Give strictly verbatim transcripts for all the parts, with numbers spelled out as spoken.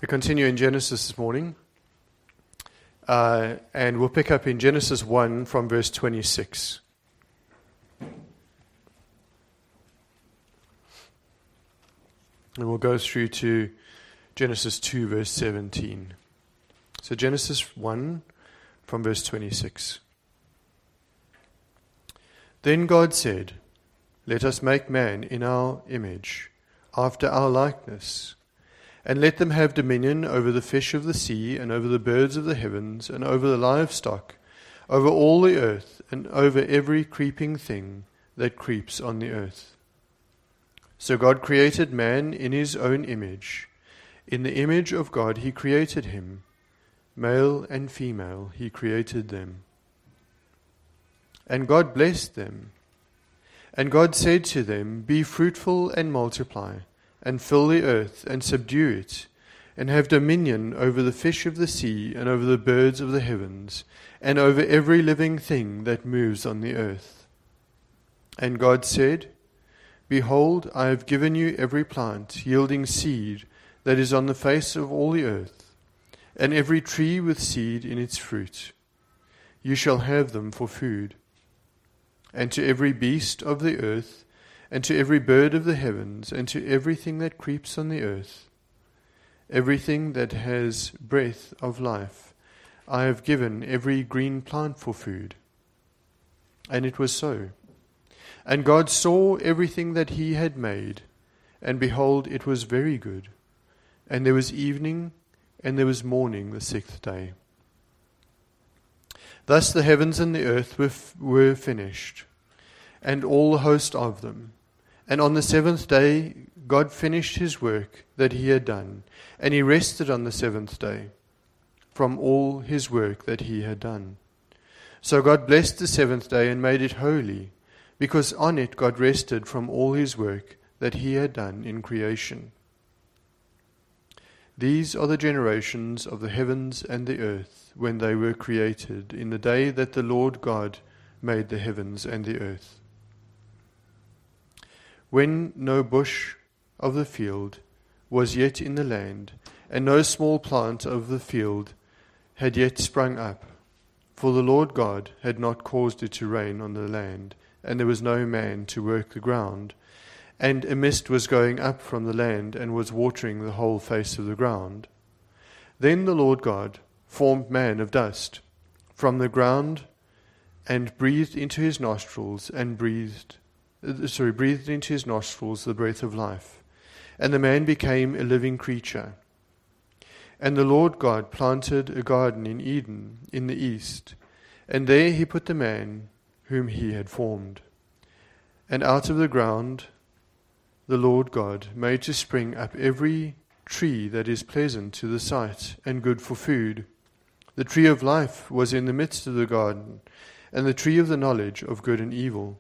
We continue in Genesis this morning, uh, and we'll pick up in Genesis one from verse twenty-six. And we'll go through to Genesis two, verse seventeen. So Genesis one from verse twenty-six. Then God said, "Let us make man in our image, after our likeness, and let them have dominion over the fish of the sea, and over the birds of the heavens, and over the livestock, over all the earth, and over every creeping thing that creeps on the earth." So God created man in his own image. In the image of God he created him. Male and female he created them. And God blessed them. And God said to them, "Be fruitful and multiply, and fill the earth, and subdue it, and have dominion over the fish of the sea, and over the birds of the heavens, and over every living thing that moves on the earth." And God said, "Behold, I have given you every plant yielding seed that is on the face of all the earth, and every tree with seed in its fruit. You shall have them for food. And to every beast of the earth, and to every bird of the heavens, and to everything that creeps on the earth, everything that has breath of life, I have given every green plant for food." And it was so. And God saw everything that he had made, and behold, it was very good. And there was evening, and there was morning the sixth day. Thus the heavens and the earth were, f- were finished, and all the host of them. And on the seventh day God finished his work that he had done, and he rested on the seventh day from all his work that he had done. So God blessed the seventh day and made it holy, because on it God rested from all his work that he had done in creation. These are the generations of the heavens and the earth when they were created, in the day that the Lord God made the heavens and the earth. When no bush of the field was yet in the land, and no small plant of the field had yet sprung up, for the Lord God had not caused it to rain on the land, and there was no man to work the ground, and a mist was going up from the land and was watering the whole face of the ground. Then the Lord God formed man of dust from the ground, and breathed into his nostrils and breathed uh, sorry breathed into his nostrils the breath of life, and the man became a living creature. And the Lord God planted a garden in Eden in the east, and there he put the man whom he had formed. And out of the ground the Lord God made to spring up every tree that is pleasant to the sight and good for food. The tree of life was in the midst of the garden, and the tree of the knowledge of good and evil.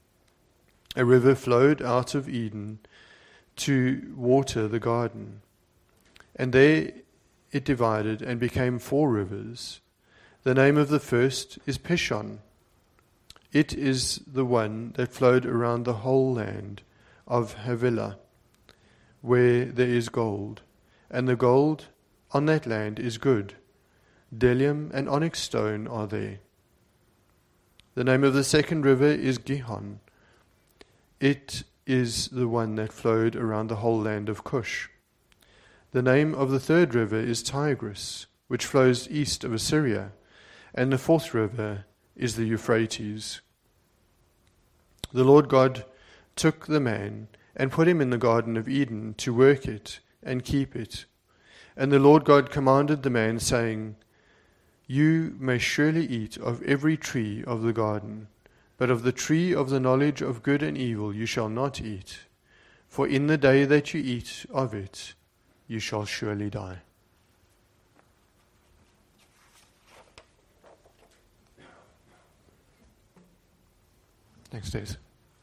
A river flowed out of Eden to water the garden, and there it divided and became four rivers. The name of the first is Pishon. It is the one that flowed around the whole land of Havilah, where there is gold, and the gold on that land is good. Bdellium and onyx stone are there. The name of the second river is Gihon. It is the one that flowed around the whole land of Cush. The name of the third river is Tigris, which flows east of Assyria, and the fourth river is the Euphrates. The Lord God took the man and put him in the Garden of Eden to work it and keep it. And the Lord God commanded the man, saying, "You may surely eat of every tree of the garden, but of the tree of the knowledge of good and evil you shall not eat, for in the day that you eat of it you shall surely die." Next, days.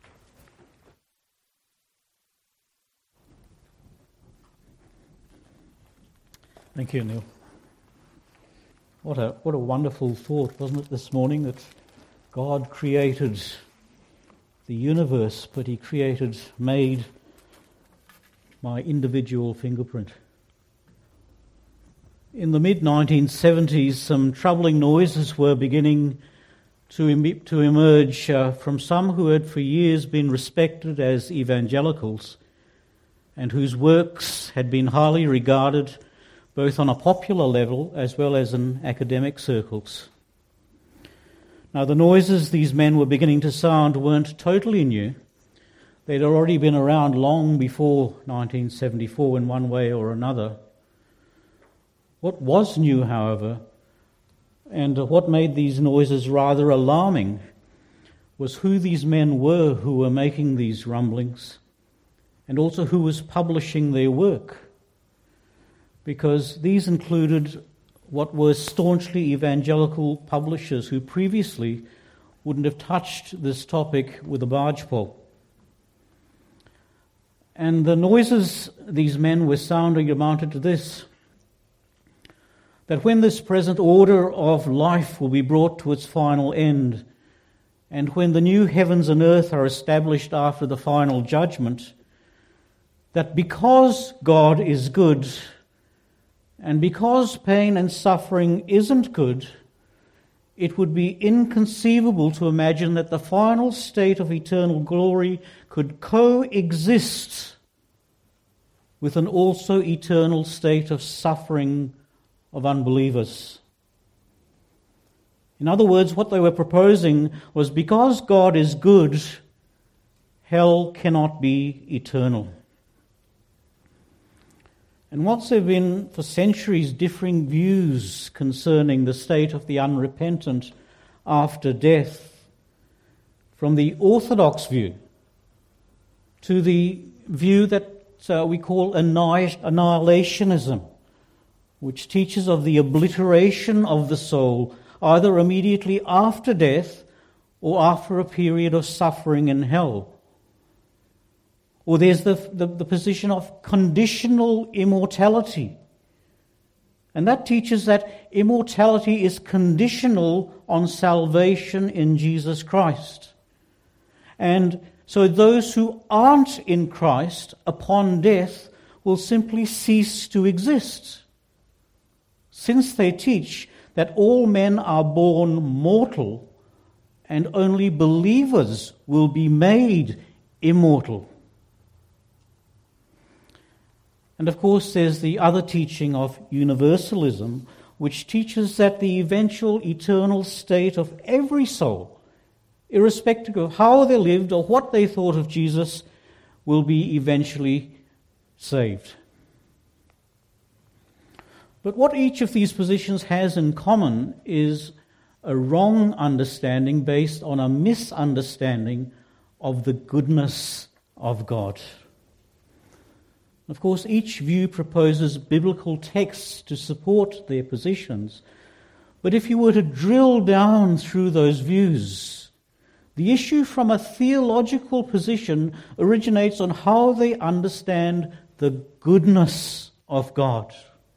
Thank you, Neil. What a what a wonderful thought, wasn't it, this morning, that God created the universe, but he created, made my individual fingerprint. In the mid nineteen seventies, some troubling noises were beginning to, em- to emerge uh, from some who had for years been respected as evangelicals and whose works had been highly regarded both on a popular level as well as in academic circles. Now, the noises these men were beginning to sound weren't totally new. They'd already been around long before nineteen seventy-four in one way or another. What was new, however, and what made these noises rather alarming, was who these men were who were making these rumblings, and also who was publishing their work. Because these included what were staunchly evangelical publishers who previously wouldn't have touched this topic with a barge pole. And the noises these men were sounding amounted to this: that when this present order of life will be brought to its final end, and when the new heavens and earth are established after the final judgment, that because God is good, and because pain and suffering isn't good, it would be inconceivable to imagine that the final state of eternal glory could coexist with an also eternal state of suffering of unbelievers. In other words, what they were proposing was, because God is good, hell cannot be eternal. And whilst there have been for centuries differing views concerning the state of the unrepentant after death, from the orthodox view to the view that uh, we call annihilationism, which teaches of the obliteration of the soul either immediately after death or after a period of suffering in hell. Or there's the, the, the position of conditional immortality. And that teaches that immortality is conditional on salvation in Jesus Christ. And so those who aren't in Christ upon death will simply cease to exist, since they teach that all men are born mortal and only believers will be made immortal. And of course, there's the other teaching of universalism, which teaches that the eventual eternal state of every soul, irrespective of how they lived or what they thought of Jesus, will be eventually saved. But what each of these positions has in common is a wrong understanding based on a misunderstanding of the goodness of God. Of course, each view proposes biblical texts to support their positions. But if you were to drill down through those views, the issue from a theological position originates on how they understand the goodness of God.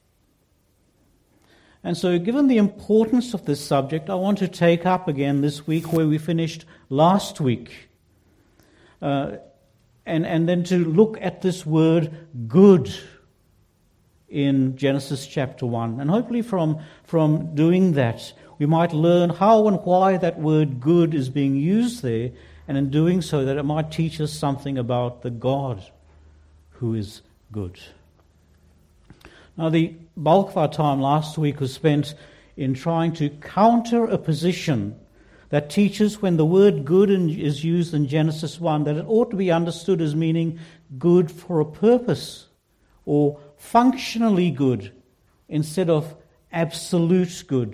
And so, given the importance of this subject, I want to take up again this week where we finished last week. Uh, And, and then to look at this word good in Genesis chapter one. And hopefully from, from doing that, we might learn how and why that word good is being used there, and in doing so that it might teach us something about the God who is good. Now, the bulk of our time last week was spent in trying to counter a position that teaches when the word good is used in Genesis one, that it ought to be understood as meaning good for a purpose, or functionally good, instead of absolute good.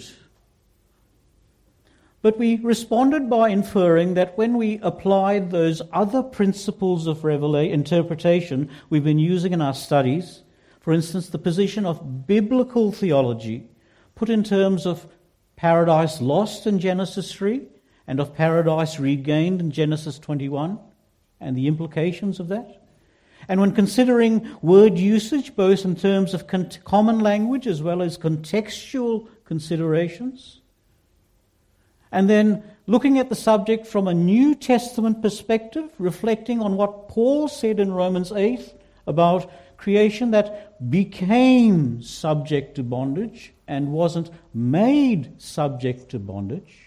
But we responded by inferring that when we applied those other principles of revela- interpretation we've been using in our studies, for instance, the position of biblical theology, put in terms of paradise lost in Genesis three, and of paradise regained in Genesis twenty-one, and the implications of that. And when considering word usage, both in terms of con- common language as well as contextual considerations, and then looking at the subject from a New Testament perspective, reflecting on what Paul said in Romans eight about creation that became subject to bondage and wasn't made subject to bondage.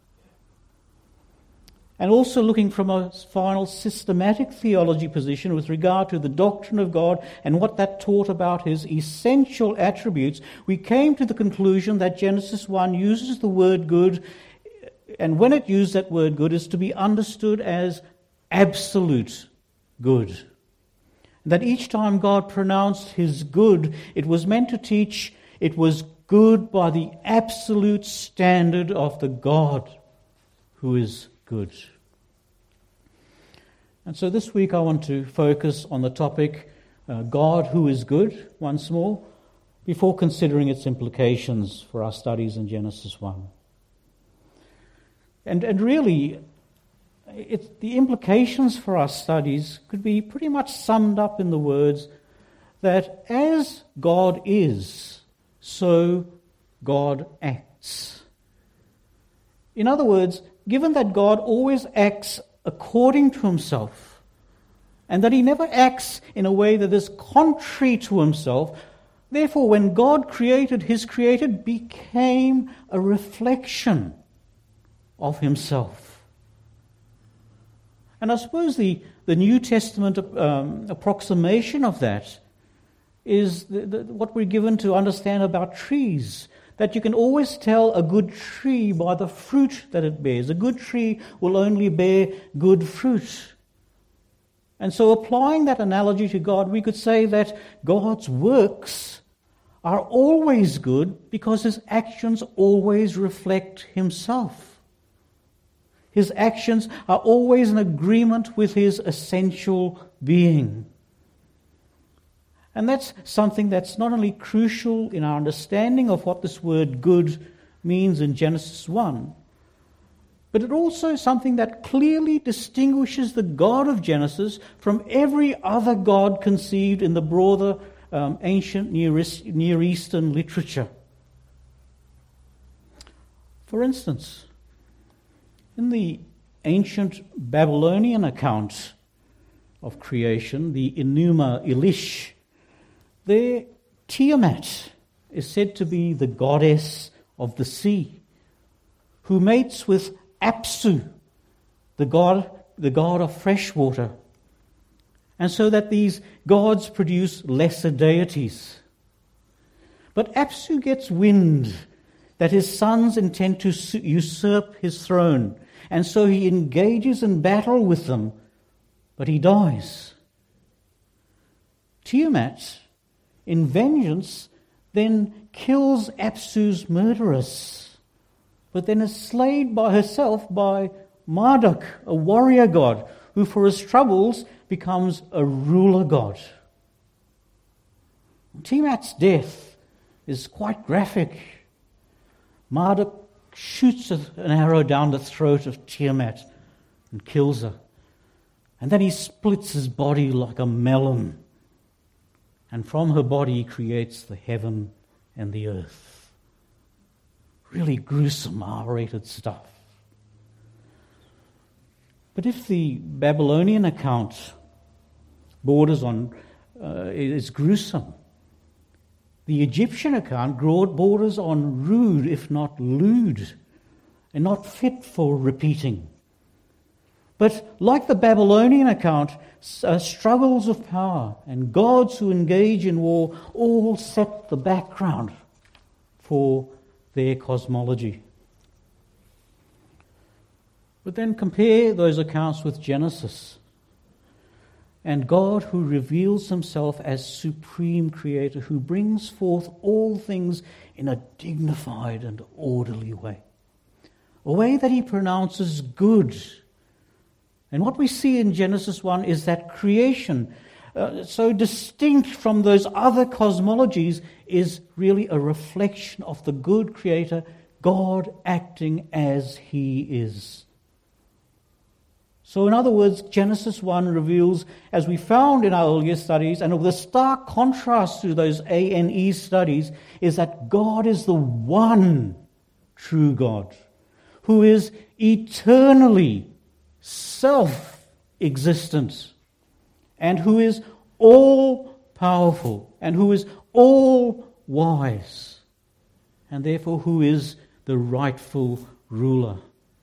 And also looking from a final systematic theology position with regard to the doctrine of God and what that taught about his essential attributes, we came to the conclusion that Genesis one uses the word good, and when it used that word good, is to be understood as absolute good. That each time God pronounced his good, it was meant to teach it was good by the absolute standard of the God who is good. And so this week I want to focus on the topic, uh, God who is good, once more, before considering its implications for our studies in Genesis one. And, and really, it, the implications for our studies could be pretty much summed up in the words that as God is, so God acts. In other words, given that God always acts according to himself, and that he never acts in a way that is contrary to himself, therefore when God created, his created became a reflection of himself. And I suppose the, the New Testament um, approximation of that is the, the, what we're given to understand about trees, that you can always tell a good tree by the fruit that it bears. A good tree will only bear good fruit. And so applying that analogy to God, we could say that God's works are always good because his actions always reflect himself. His actions are always in agreement with his essential being. And that's something that's not only crucial in our understanding of what this word good means in Genesis one, but it also is something that clearly distinguishes the God of Genesis from every other God conceived in the broader um, ancient Near Eastern literature. For instance, in the ancient Babylonian account of creation, the Enuma Elish, there, Tiamat is said to be the goddess of the sea, who mates with Apsu, the god, the god of fresh water, and so that these gods produce lesser deities. But Apsu gets wind that his sons intend to usurp his throne, and so he engages in battle with them, but he dies. Tiamat, in vengeance, then kills Apsu's murderess, but then is slayed by herself by Marduk, a warrior god, who for his troubles becomes a ruler god. Tiamat's death is quite graphic. Marduk shoots an arrow down the throat of Tiamat and kills her. And then he splits his body like a melon. And from her body he creates the heaven and the earth. Really gruesome, R-rated stuff. But if the Babylonian account borders on, uh, is gruesome, the Egyptian account borders on rude, if not lewd, and not fit for repeating. But like the Babylonian account, uh, struggles of power and gods who engage in war all set the background for their cosmology. But then compare those accounts with Genesis, and God who reveals himself as supreme creator, who brings forth all things in a dignified and orderly way, a way that he pronounces good. And what we see in Genesis one is that creation, uh, so distinct from those other cosmologies, is really a reflection of the good creator, God acting as he is. So in other words, Genesis one reveals, as we found in our earlier studies, and with a stark contrast to those A N E studies, is that God is the one true God, who is eternally self-existent, and who is all-powerful and who is all-wise, and therefore who is the rightful ruler.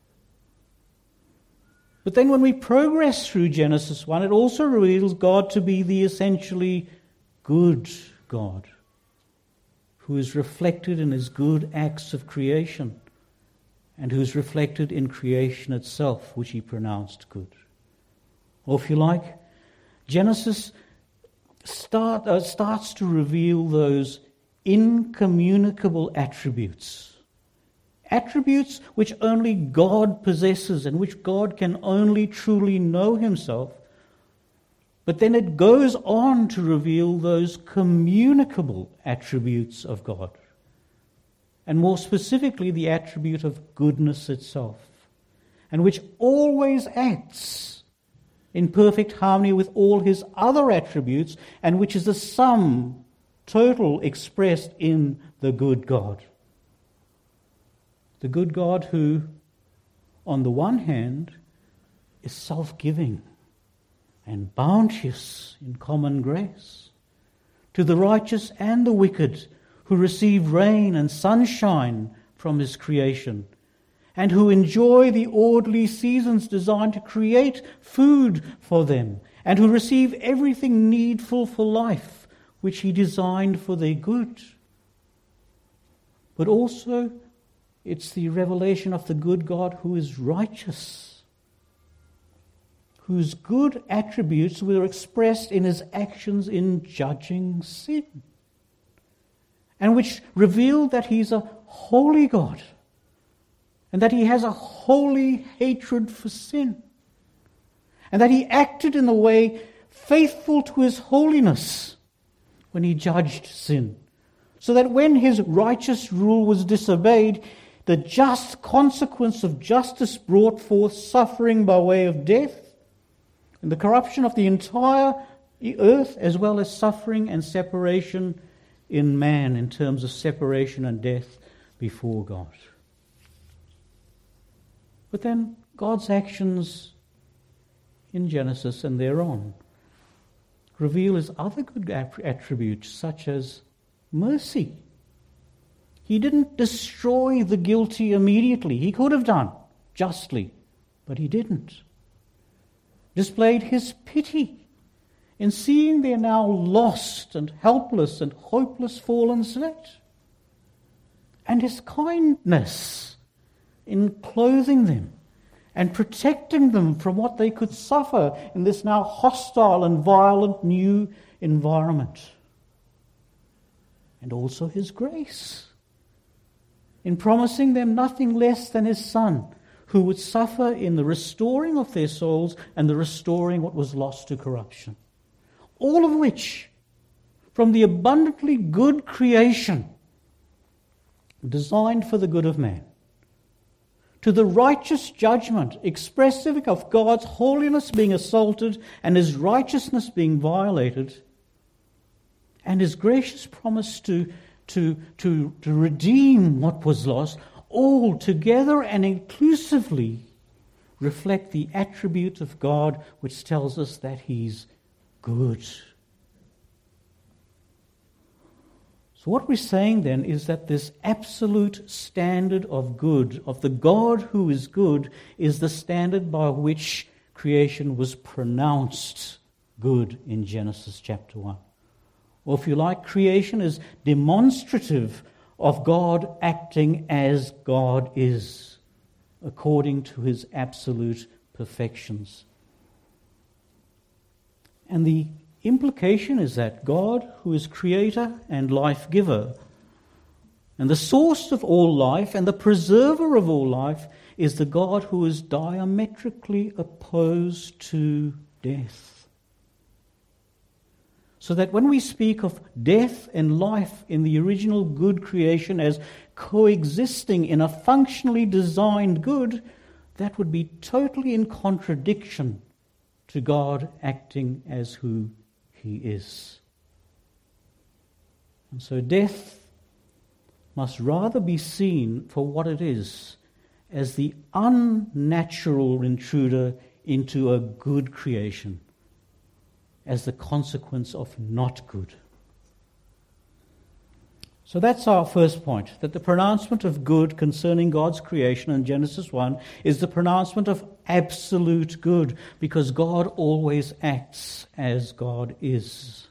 But then when we progress through Genesis one, it also reveals God to be the essentially good God, who is reflected in his good acts of creation, and who is reflected in creation itself, which he pronounced good. Or if you like, Genesis start, uh, starts to reveal those incommunicable attributes. Attributes which only God possesses and which God can only truly know himself. But then it goes on to reveal those communicable attributes of God. And more specifically, the attribute of goodness itself. And which always acts in perfect harmony with all his other attributes, and which is the sum total expressed in the good God. The good God who, on the one hand, is self-giving and bounteous in common grace, to the righteous and the wicked who receive rain and sunshine from his creation, and who enjoy the orderly seasons designed to create food for them, and who receive everything needful for life, which he designed for their good. But also, it's the revelation of the good God who is righteous, whose good attributes were expressed in his actions in judging sin, and which revealed that he's a holy God, and that he has a holy hatred for sin, and that he acted in a way faithful to his holiness when he judged sin, so that when his righteous rule was disobeyed, the just consequence of justice brought forth suffering by way of death, and the corruption of the entire earth, as well as suffering and separation in man in terms of separation and death before God. But then God's actions in Genesis and thereon reveal his other good attributes, such as mercy. He didn't destroy the guilty immediately. He could have done, justly, but he didn't. Displayed his pity in seeing their now lost and helpless and hopeless fallen state, and his kindness in clothing them and protecting them from what they could suffer in this now hostile and violent new environment. And also his grace in promising them nothing less than his Son, who would suffer in the restoring of their souls and the restoring what was lost to corruption. All of which, from the abundantly good creation designed for the good of man, to the righteous judgment expressive of God's holiness being assaulted and his righteousness being violated, and his gracious promise to, to, to, to redeem what was lost, all together and inclusively reflect the attribute of God which tells us that he's good. So what we're saying then is that this absolute standard of good, of the God who is good, is the standard by which creation was pronounced good in Genesis chapter one. Or if you like, creation is demonstrative of God acting as God is, according to his absolute perfections. And the implication is that God, who is creator and life-giver, and the source of all life and the preserver of all life, is the God who is diametrically opposed to death. So that when we speak of death and life in the original good creation as coexisting in a functionally designed good, that would be totally in contradiction to God acting as who he is. And so death must rather be seen for what it is, as the unnatural intruder into a good creation, as the consequence of not good. So that's our first point, that the pronouncement of good concerning God's creation in Genesis one is the pronouncement of absolute good, because God always acts as God is.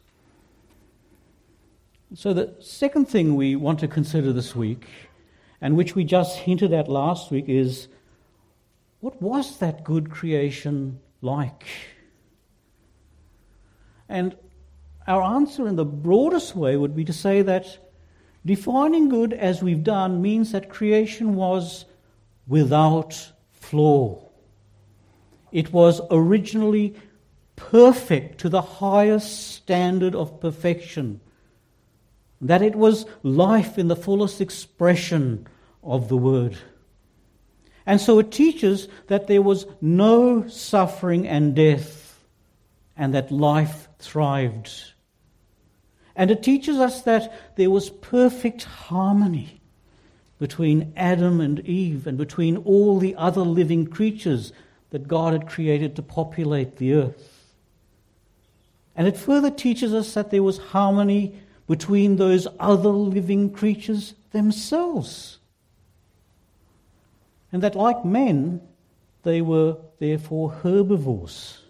So the second thing we want to consider this week, and which we just hinted at last week, is what was that good creation like? And our answer in the broadest way would be to say that defining good as we've done means that creation was without flaw. It was originally perfect to the highest standard of perfection. That it was life in the fullest expression of the word. And so it teaches that there was no suffering and death, and that life thrived. And it teaches us that there was perfect harmony between Adam and Eve and between all the other living creatures that God had created to populate the earth. And it further teaches us that there was harmony between those other living creatures themselves. And that, like men, they were therefore herbivores.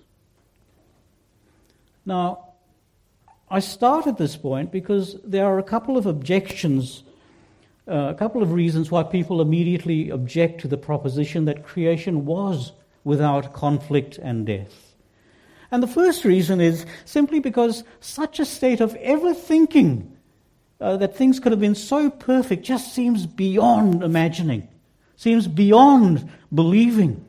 Now, I started this point because there are a couple of objections, uh, a couple of reasons why people immediately object to the proposition that creation was without conflict and death. And the first reason is simply because such a state of ever thinking uh, that things could have been so perfect just seems beyond imagining, seems beyond believing.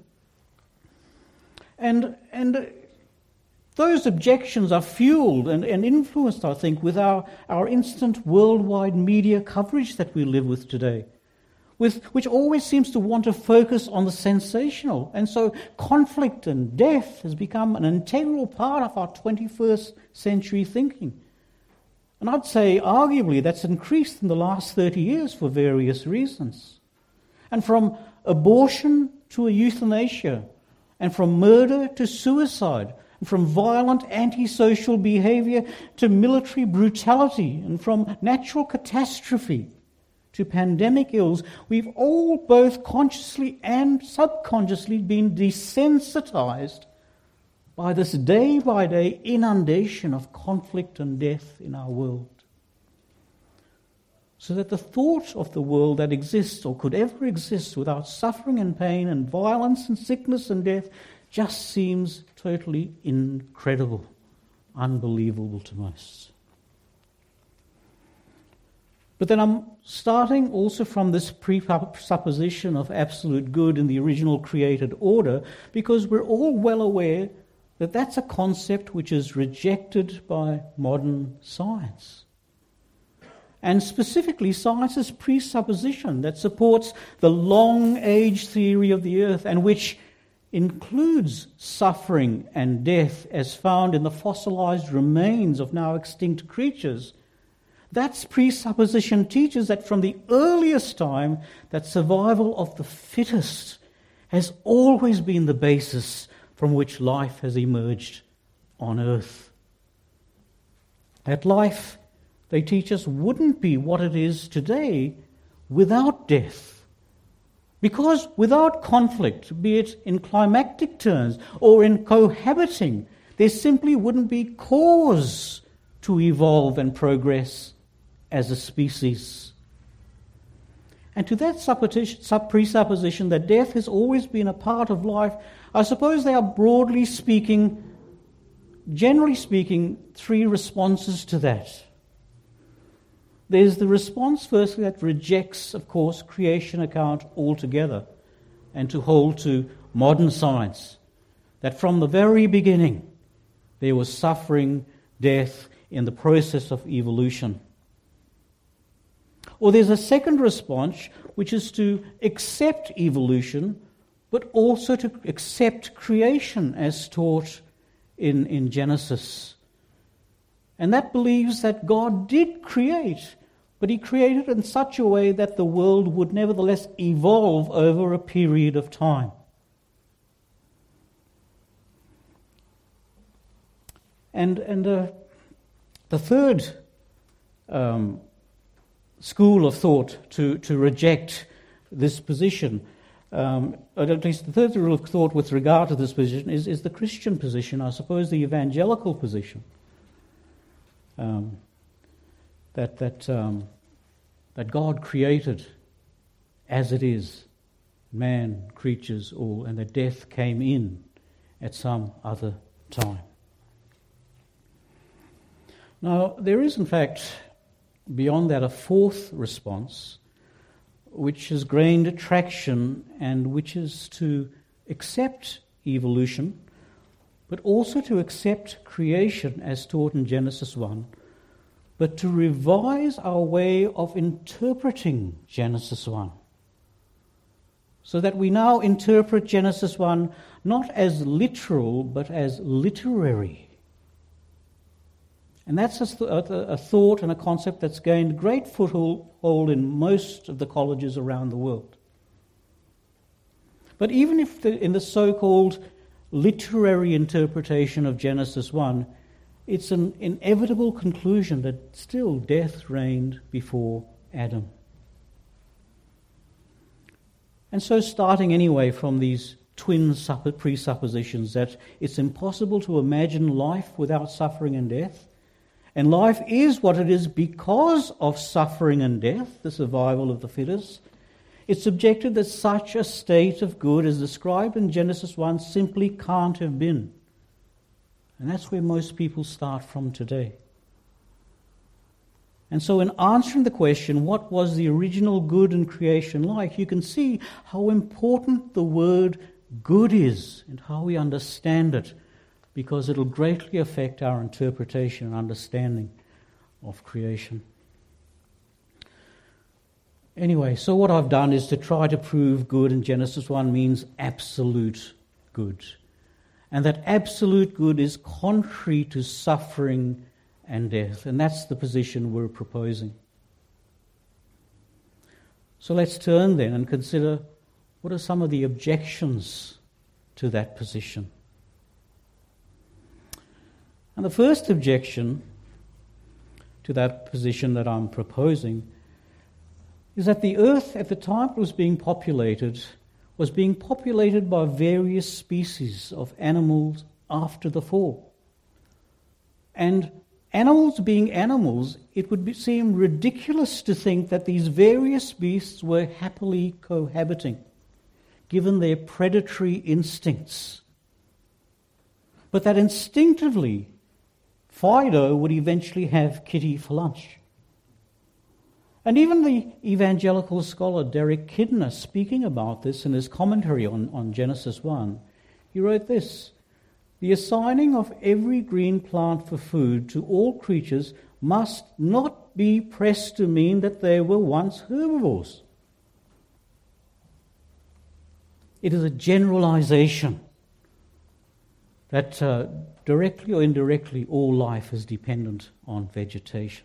And and those objections are fueled and, and influenced, I think, with our, our instant worldwide media coverage that we live with today, with which always seems to want to focus on the sensational. And so conflict and death has become an integral part of our twenty-first century thinking. And I'd say, arguably, that's increased in the last thirty years for various reasons. And from abortion to euthanasia, and from murder to suicide, and from violent antisocial behavior to military brutality, and from natural catastrophe to pandemic ills, we've all both consciously and subconsciously been desensitized by this day-by-day inundation of conflict and death in our world. So that the thought of the world that exists or could ever exist without suffering and pain and violence and sickness and death just seems totally incredible, unbelievable to most. But then I'm starting also from this presupposition of absolute good in the original created order, because we're all well aware that that's a concept which is rejected by modern science. And specifically science's presupposition that supports the long-age theory of the earth, and which includes suffering and death as found in the fossilized remains of now extinct creatures. That presupposition teaches that from the earliest time, that survival of the fittest has always been the basis from which life has emerged on earth. That life, they teach us, wouldn't be what it is today without death. Because without conflict, be it in climactic terms or in cohabiting, there simply wouldn't be cause to evolve and progress as a species. And to that presupposition that death has always been a part of life, I suppose there are, broadly speaking, generally speaking, three responses to that. There's the response, firstly, that rejects, of course, creation account altogether, and to hold to modern science, that from the very beginning there was suffering, death in the process of evolution. Or there's a second response, which is to accept evolution, but also to accept creation as taught in, in Genesis. And that believes that God did create, but he created in such a way that the world would nevertheless evolve over a period of time. And, and uh, the third um, school of thought to, to reject this position, um, at least the third rule of thought with regard to this position is, is the Christian position, I suppose the evangelical position. Um, that that um, that God created as it is, man, creatures all, and that death came in at some other time. Now, there is in fact, beyond that, a fourth response, which has gained traction and which is to accept evolution, but also to accept creation as taught in Genesis one, but to revise our way of interpreting Genesis one. So that we now interpret Genesis one not as literal, but as literary. And that's a, th- a thought and a concept that's gained great foothold in most of the colleges around the world. But even if the, in the so-called literary interpretation of Genesis one, it's an inevitable conclusion that still death reigned before Adam. And so starting anyway from these twin presuppositions that it's impossible to imagine life without suffering and death, and life is what it is because of suffering and death, the survival of the fittest, it's subjected that such a state of good as described in Genesis one simply can't have been. And that's where most people start from today. And so in answering the question, what was the original good in creation like, you can see how important the word good is and how we understand it, because it'll greatly affect our interpretation and understanding of creation. Anyway, so what I've done is to try to prove good in Genesis one means absolute good. And that absolute good is contrary to suffering and death. And that's the position we're proposing. So let's turn then and consider what are some of the objections to that position. And the first objection to that position that I'm proposing is that the earth at the time it was being populated was being populated by various species of animals after the fall. And animals being animals, it would be, seem ridiculous to think that these various beasts were happily cohabiting, given their predatory instincts. But that instinctively, Fido would eventually have Kitty for lunch. And even the evangelical scholar Derek Kidner, speaking about this in his commentary on, on Genesis one, he wrote this: "The assigning of every green plant for food to all creatures must not be pressed to mean that they were once herbivores. It is a generalization that uh, directly or indirectly all life is dependent on vegetation."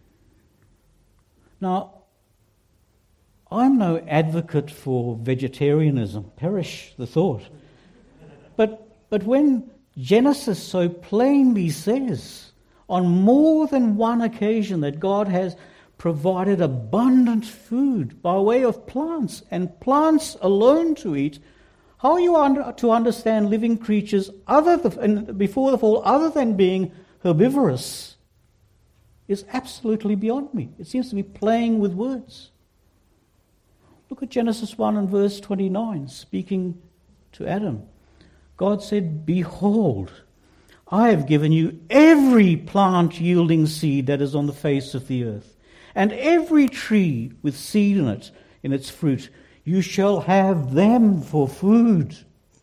Now, I'm no advocate for vegetarianism, perish the thought. But, but when Genesis so plainly says on more than one occasion that God has provided abundant food by way of plants and plants alone to eat, how are you under, to understand living creatures other than, before the fall other than being herbivorous is absolutely beyond me. It seems to be playing with words. Look at Genesis one and verse twenty-nine, speaking to Adam. God said, "Behold, I have given you every plant yielding seed that is on the face of the earth, and every tree with seed in it, in its fruit. You shall have them for food."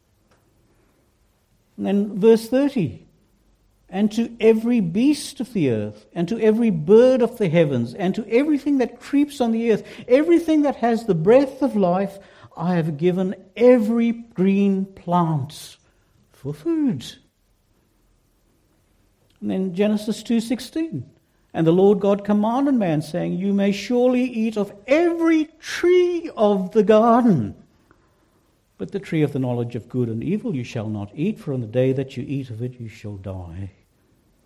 And then verse thirty, "And to every beast of the earth, and to every bird of the heavens, and to everything that creeps on the earth, everything that has the breath of life, I have given every green plant for food." And then Genesis two sixteen, "And the Lord God commanded man, saying, You may surely eat of every tree of the garden, but the tree of the knowledge of good and evil you shall not eat, for on the day that you eat of it you shall die."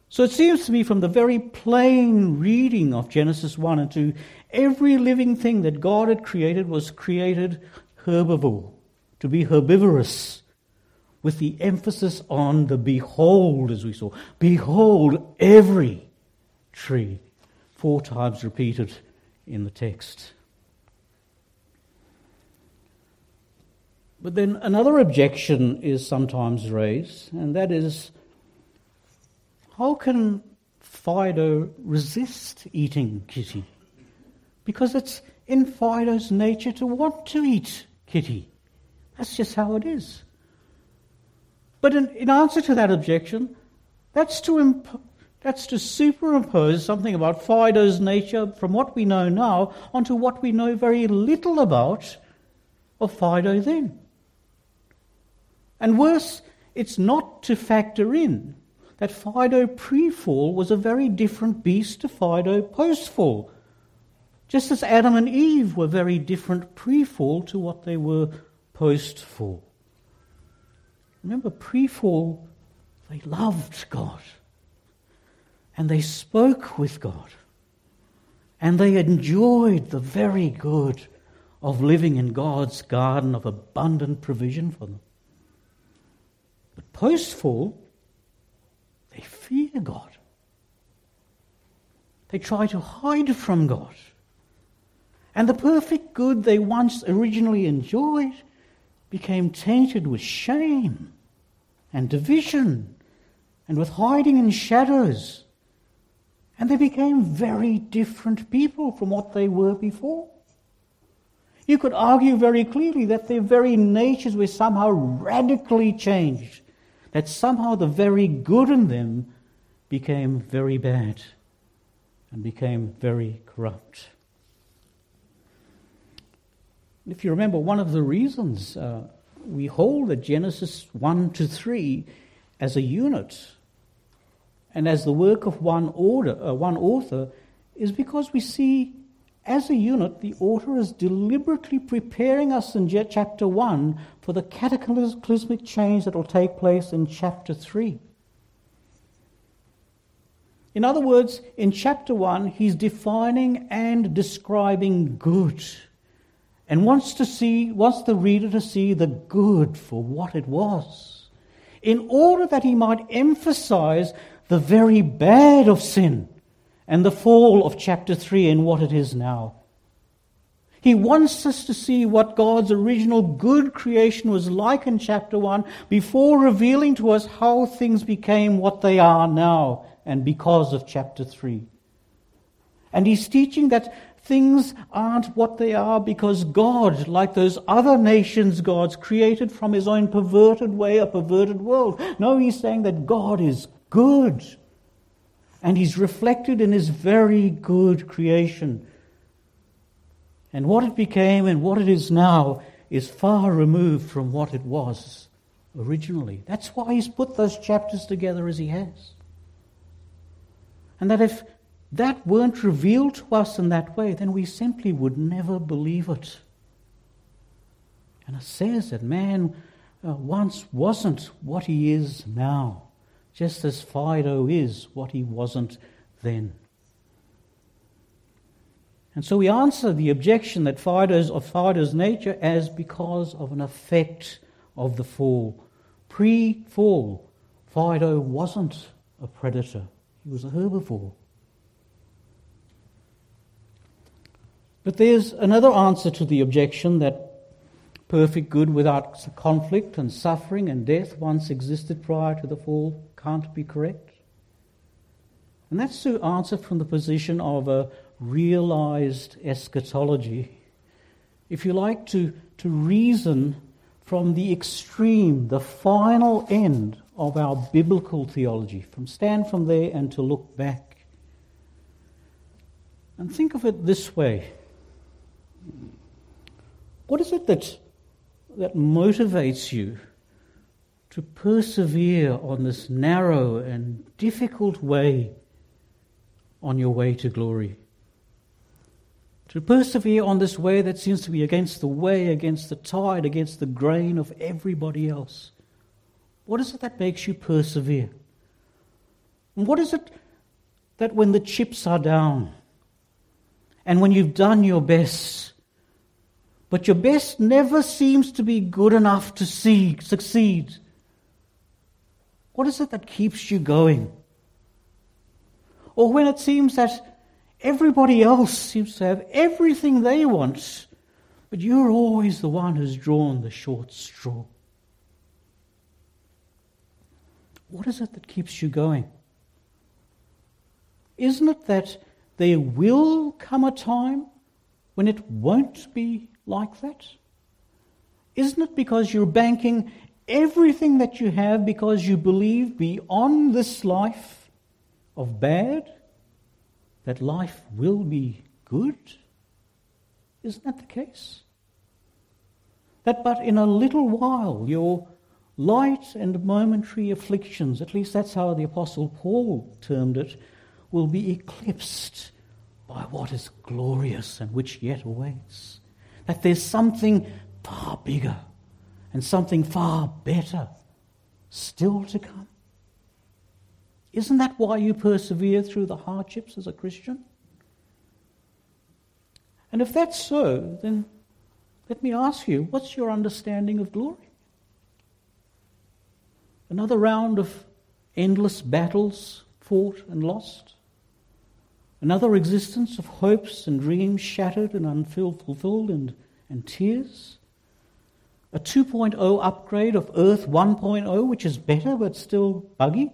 So it seems to me from the very plain reading of Genesis one and two, every living thing that God had created was created herbivore, to be herbivorous, with the emphasis on the behold, as we saw. Behold every tree, four times repeated in the text. But then another objection is sometimes raised, and that is, how can Fido resist eating Kitty? Because it's in Fido's nature to want to eat Kitty. That's just how it is. But in, in answer to that objection, that's to imp- that's to superimpose something about Fido's nature from what we know now onto what we know very little about of Fido then. And worse, it's not to factor in that Fido pre-fall was a very different beast to Fido post-fall, just as Adam and Eve were very different pre-fall to what they were post-fall. Remember, pre-fall, they loved God, and they spoke with God, and they enjoyed the very good of living in God's garden of abundant provision for them. But post-fall, they fear God. They try to hide from God. And the perfect good they once originally enjoyed became tainted with shame and division and with hiding in shadows. And they became very different people from what they were before. You could argue very clearly that their very natures were somehow radically changed, that somehow the very good in them became very bad and became very corrupt. If you remember, one of the reasons uh, we hold that Genesis one to three as a unit and as the work of one order, uh, one author, is because we see as a unit the author is deliberately preparing us in chapter one for the cataclysmic change that will take place in chapter three. In other words, in chapter one, he's defining and describing good, and wants to see, wants the reader to see the good for what it was, in order that he might emphasize the very bad of sin and the fall of chapter three and what it is now. He wants us to see what God's original good creation was like in chapter one before revealing to us how things became what they are now and because of chapter three. And he's teaching that things aren't what they are because God, like those other nations gods, created from his own perverted way a perverted world. No, he's saying that God is good. And he's reflected in his very good creation. And what it became and what it is now is far removed from what it was originally. That's why he's put those chapters together as he has. And that if that weren't revealed to us in that way, then we simply would never believe it. And it says that man uh, once wasn't what he is now, just as Fido is what he wasn't then. And so we answer the objection that Fido's of Fido's nature as because of an effect of the fall. Pre-fall, Fido wasn't a predator. He was a herbivore. But there's another answer to the objection that perfect good without conflict and suffering and death once existed prior to the fall can't be correct. And that's to answer from the position of a realized eschatology. If you like, to, to reason from the extreme, the final end of our biblical theology, from stand from there and to look back. And think of it this way. What is it that, that motivates you to persevere on this narrow and difficult way on your way to glory? To persevere on this way that seems to be against the way, against the tide, against the grain of everybody else. What is it that makes you persevere? And what is it that when the chips are down and when you've done your best, but your best never seems to be good enough to see, succeed, what is it that keeps you going? Or when it seems that everybody else seems to have everything they want, but you're always the one who's drawn the short straw. What is it that keeps you going? Isn't it that there will come a time when it won't be like that? Isn't it because you're banking everything that you have because you believe beyond this life of bad, that life will be good? Isn't that the case? That but in a little while your light and momentary afflictions, at least that's how the Apostle Paul termed it, will be eclipsed by what is glorious and which yet awaits. That there's something far bigger and something far better still to come. Isn't that why you persevere through the hardships as a Christian? And if that's so, then let me ask you, what's your understanding of glory? Another round of endless battles fought and lost? Another existence of hopes and dreams shattered and unfulfilled and, and tears? A two point oh upgrade of Earth one point oh, which is better but still buggy?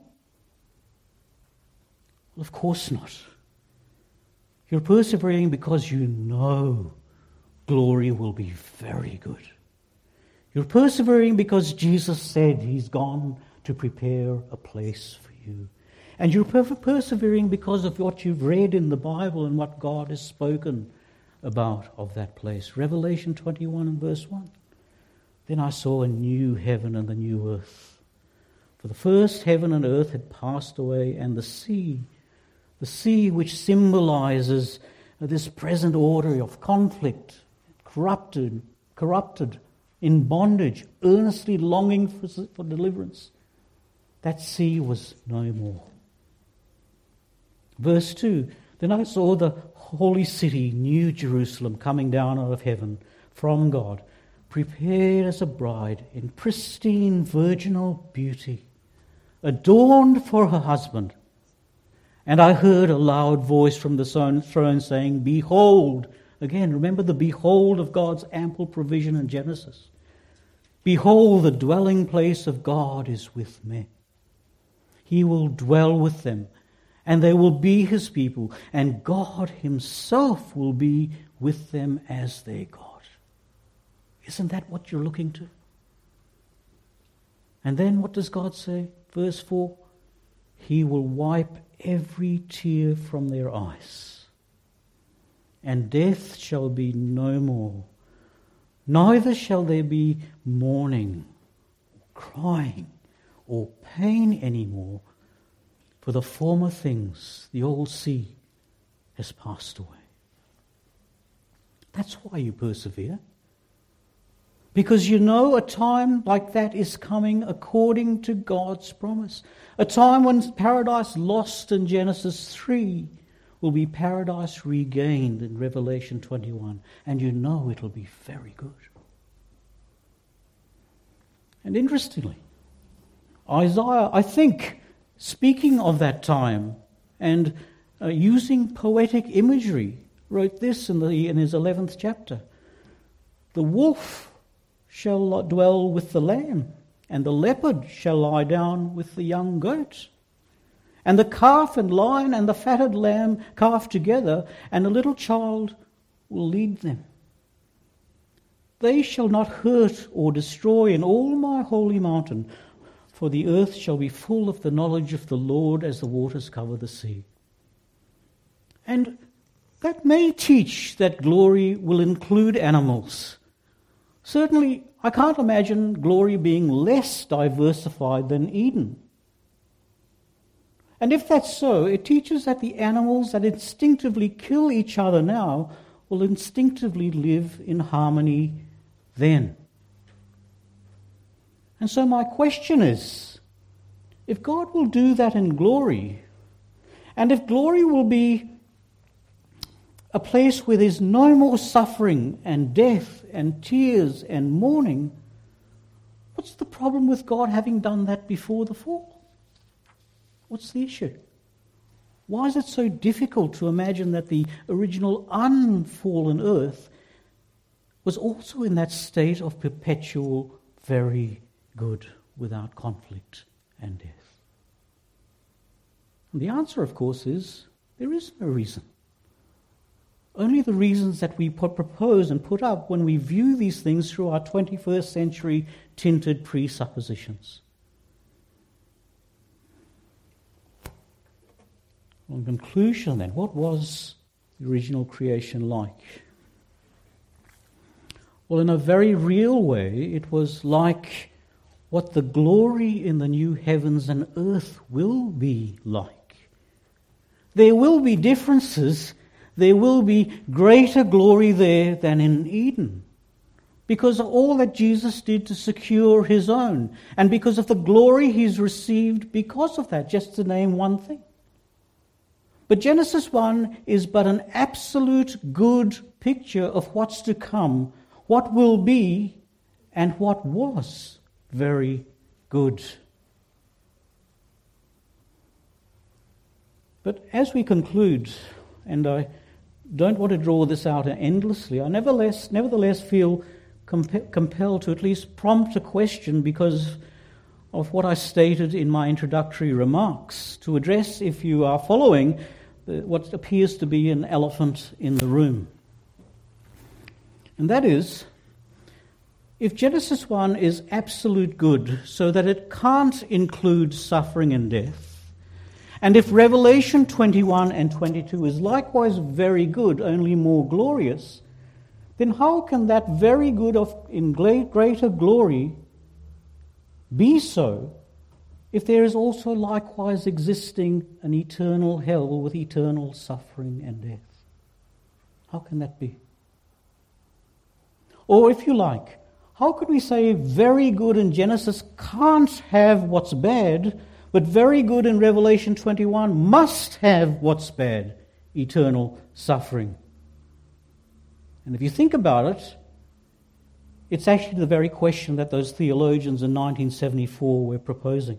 Well, of course not. You're persevering because you know glory will be very good. You're persevering because Jesus said he's gone to prepare a place for you. And you're persevering because of what you've read in the Bible and what God has spoken about of that place. Revelation twenty-one and verse one. Then I saw a new heaven and a new earth. For the first heaven and earth had passed away, and the sea, the sea which symbolizes this present order of conflict, corrupted, corrupted, in bondage, earnestly longing for, for deliverance, that sea was no more. Verse two, then I saw the holy city, New Jerusalem, coming down out of heaven from God, prepared as a bride in pristine virginal beauty, adorned for her husband. And I heard a loud voice from the throne saying, behold, again, remember the behold of God's ample provision in Genesis. Behold, the dwelling place of God is with men. He will dwell with them, and they will be his people, and God himself will be with them as their God. Isn't that what you're looking to? And then what does God say? Verse four, he will wipe every tear from their eyes, and death shall be no more. Neither shall there be mourning, or crying, or pain anymore, for the former things, the old sea, has passed away. That's why you persevere. Because you know a time like that is coming according to God's promise. A time when paradise lost in Genesis three will be paradise regained in Revelation twenty-one. And you know it'll be very good. And interestingly, Isaiah, I think, speaking of that time and uh, using poetic imagery, wrote this in, the, in his eleventh chapter. The wolf shall dwell with the lamb, and the leopard shall lie down with the young goat. And the calf and lion and the fatted lamb calf together, and a little child will lead them. They shall not hurt or destroy in all my holy mountain, for the earth shall be full of the knowledge of the Lord as the waters cover the sea. And that may teach that glory will include animals. Certainly, I can't imagine glory being less diversified than Eden. And if that's so, it teaches that the animals that instinctively kill each other now will instinctively live in harmony then. And so my question is, if God will do that in glory, And if glory will be a place where there's no more suffering and death and tears and mourning, what's the problem with God having done that before the fall? What's the issue? Why is it so difficult to imagine that the original unfallen earth was also in that state of perpetual, very good, without conflict and death? And the answer, of course, is there is no reason. Only the reasons that we put, propose and put up when we view these things through our twenty-first century tinted presuppositions. In conclusion, then, what was the original creation like? Well, in a very real way, it was like what the glory in the new heavens and earth will be like. There will be differences. There will be greater glory there than in Eden, because of all that Jesus did to secure his own, and because of the glory he's received because of that, just to name one thing. But Genesis one is but an absolute good picture of what's to come, what will be, and what was very good. But as we conclude, and I don't want to draw this out endlessly, I nevertheless, nevertheless feel comp- compelled to at least prompt a question because of what I stated in my introductory remarks, to address, if you are following, the, what appears to be an elephant in the room. And that is, if Genesis one is absolute good, so that it can't include suffering and death, and if Revelation twenty-one and twenty-two is likewise very good, only more glorious, then how can that very good of in greater glory be so if there is also likewise existing an eternal hell with eternal suffering and death? How can that be? Or if you like, how could we say very good in Genesis can't have what's bad, but very good in Revelation twenty-one must have what's bad, eternal suffering? And if you think about it, it's actually the very question that those theologians in nineteen seventy-four were proposing.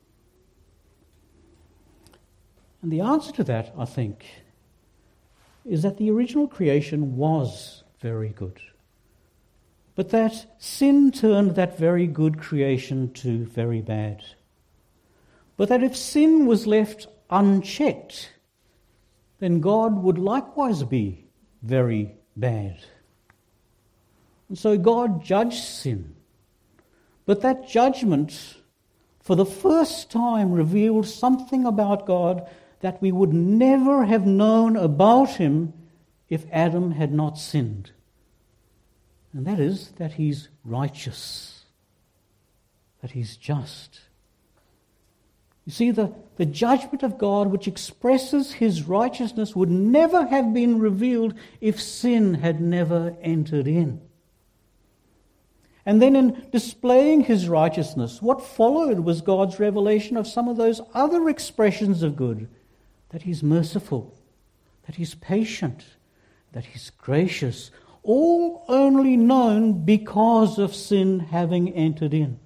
And the answer to that, I think, is that the original creation was very good, but that sin turned that very good creation to very bad. But that if sin was left unchecked, then God would likewise be very bad. And so God judged sin. But that judgment, for the first time, revealed something about God that we would never have known about him if Adam had not sinned. And that is that he's righteous, that he's just. You see, the, the judgment of God which expresses his righteousness would never have been revealed if sin had never entered in. And then in displaying his righteousness, what followed was God's revelation of some of those other expressions of good, that he's merciful, that he's patient, that he's gracious, all only known because of sin having entered in.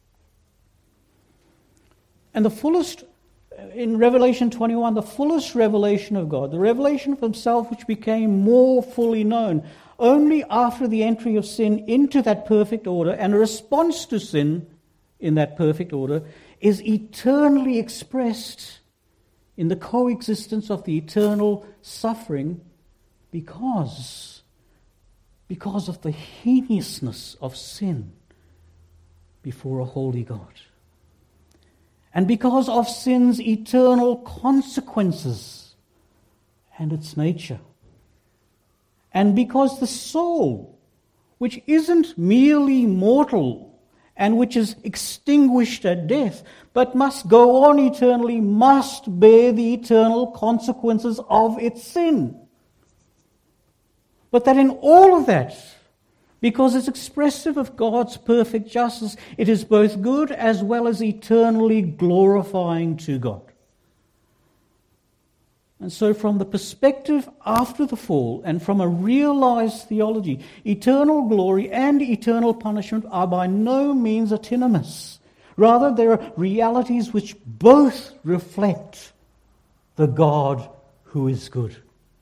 And the fullest, in Revelation twenty-one, the fullest revelation of God, the revelation of himself which became more fully known, only after the entry of sin into that perfect order and a response to sin in that perfect order, is eternally expressed in the coexistence of the eternal suffering because, because of the heinousness of sin before a holy God. And because of sin's eternal consequences and its nature. And because the soul, which isn't merely mortal and which is extinguished at death, but must go on eternally, must bear the eternal consequences of its sin. But that in all of that, because it's expressive of God's perfect justice, it is both good as well as eternally glorifying to God. And so from the perspective after the fall and from a realized theology, eternal glory and eternal punishment are by no means antinomous. Rather, there are realities which both reflect the God who is good.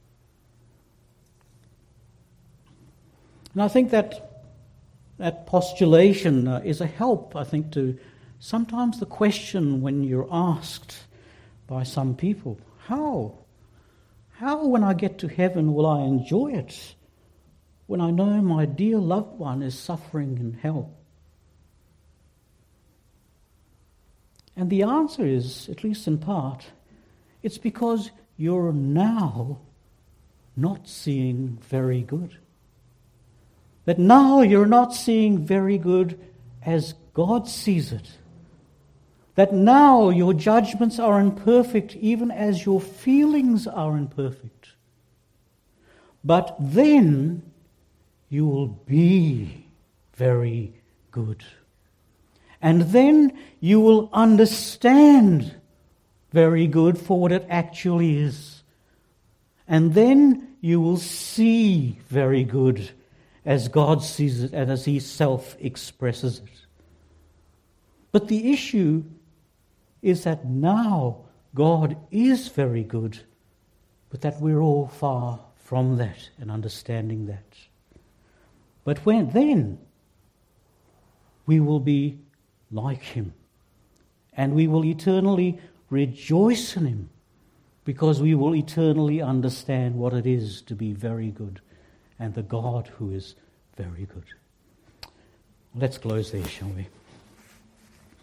And I think that that postulation uh, is a help, I think, to sometimes the question when you're asked by some people, how? How, when I get to heaven, will I enjoy it when I know my dear loved one is suffering in hell? And the answer is, at least in part, it's because you're now not seeing very good. That now you're not seeing very good as God sees it. That now your judgments are imperfect even as your feelings are imperfect. But then you will be very good. And then you will understand very good for what it actually is. And then you will see very good as God sees it and as He self-expresses it. But the issue is that now God is very good, but that we're all far from that and understanding that. But when then we will be like Him, and we will eternally rejoice in Him, because we will eternally understand what it is to be very good, and the God who is very good. Let's close there, shall we?